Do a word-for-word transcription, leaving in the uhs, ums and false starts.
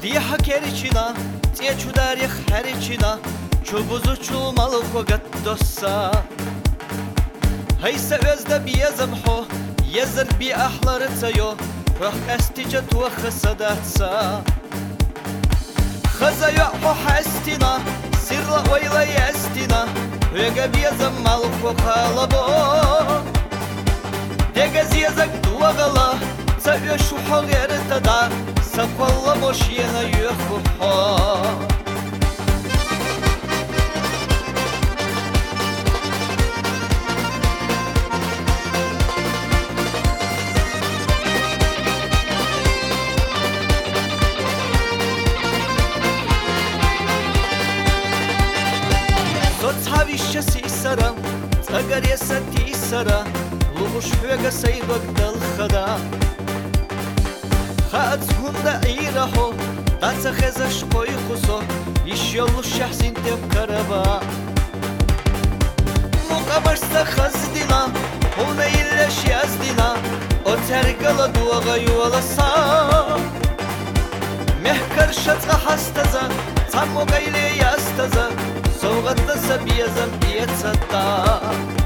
Тиха керичина, те чударих харичина, чубузу чулмалы когат доса. Хайса өзда биязам хо, езер би ахлары цайо, хох эстича туаха садатса. Хазайо хо хастина, сирла ойла ястина, höga биязам малы хохалабо. Дега зиязак дуагала, цайо шухо гертада, سقولا مشينا يخوها صوتها سيسرا تقر يساتي سرا لغش حوغا سيدوك دالخدا خاد هوندا ايرахо таца хезаш кой хусо еще лучше синтем караба мукабарса хаздина ona illeş yazdina o tergala duaga yuvalasa mehkar şatqa hastaza tam o gayle yastaza soğatta sabiyazam diyetsata